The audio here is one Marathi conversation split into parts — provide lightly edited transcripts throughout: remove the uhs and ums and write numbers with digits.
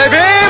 जय भीम।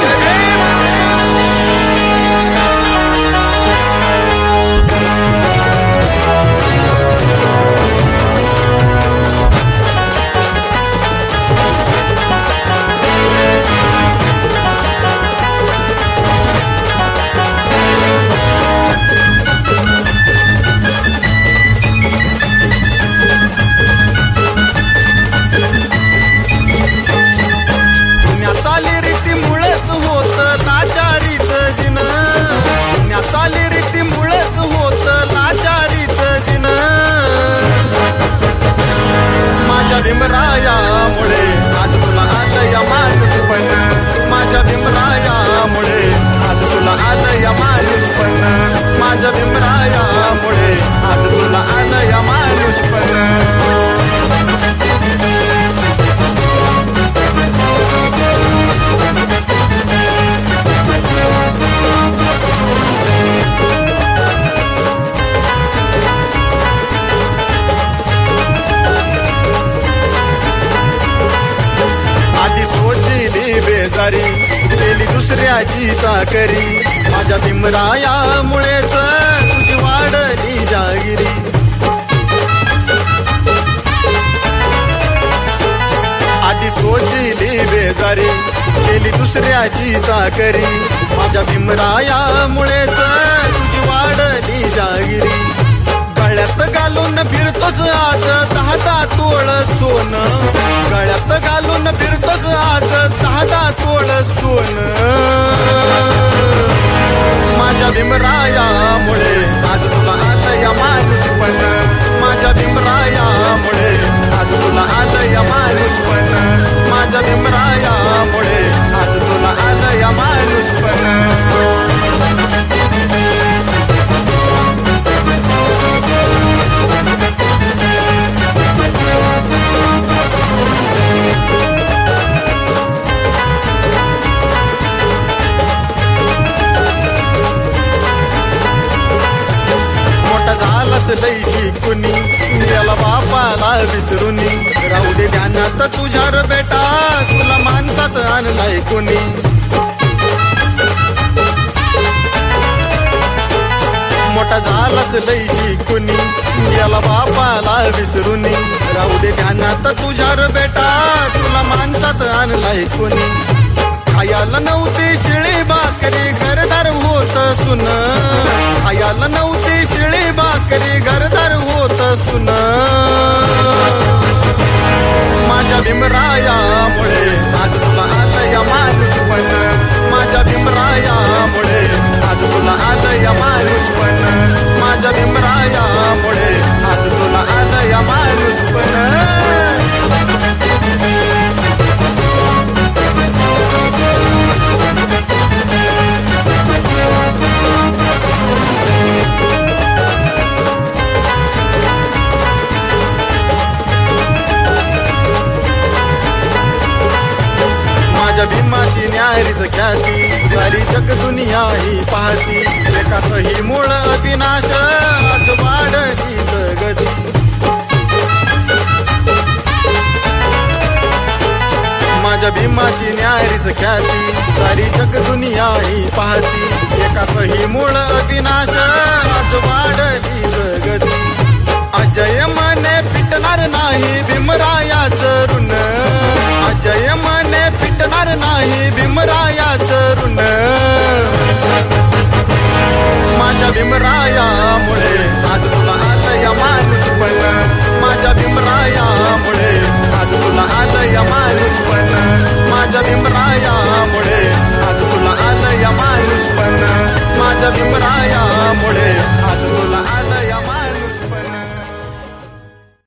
चाली रीती मुळेच होत लाचारीच जिन, चाली रीती मुळेच होत लाचारीच जिन, माझ्या भीमरायामुळे आज तुला आलं या माणूसपण, माझ्या भीमरायामुळे आज तुला आलं या माणूसपण, माझ्या भीमरायामुळे आज तुला आलं या माणूसपण। आधी सोशिली बेजारी केली दुसऱ्याची चाकरी, माझ्या भीमरायामुळेच तुझी वाढली जागिरी, आधी सोशिली बेजारी केली दुसऱ्याची चाकरी, माझ्या भीमरायामुळेच तुझी वाढली जागिरी, गळ्यात घालून फिरतोच आज 10 तोळ सोनं, गळ्यात घालून फिरतोच आज 10 तोळ सोनं, माझ्या भीमरायामुळे आज तुला आलं या माणूसपण, माझ्या भीमरायामुळे आज तुला आलं या माणूसपण, माझ्या भीमरायामुळे आज तुला आलं या माणूसपण। झालंच लईची कुणी गेला बापाला विसरुनी, राहू दे ध्यानात तुझ्या रे बेटा तुला माणसात आणलाय कुणी, मोठा झालाच लईची कुणी गेला बापाला विसरुनी, राहू दे ध्यानात तुझ्या रे बेटा तुला माणसात आणलाय कुणी, खायाला नव्हती शिळी भाकरी घरदार होत सुन, खायाला नव्हती शिळी भाकरी घरदार होत सुन, माझ्या भीमरायामुळे आज तुला आलं या माणूसपण, माझ्या भीमरायामुळे आज तुला आलं या माणूसपण, माझ्या भीमरायामुळे आज तुला आलं या माणूसपण। माझ्या भीमाची न्यारीच ख्याती सारी जग दुनिया ही पाहती, एकाचही मूळ अविनाश आज वाढली प्रगती, माझ्या भीमाची न्यारीच ख्याती सारी जग दुनिया ही पाहती, एकाचही मूळ अविनाश आज वाढली प्रगती, अजय मने पिटणार नाही भीमरायाचं ऋण, अजय मने पिटणार नाही भीमरायाचं ऋण।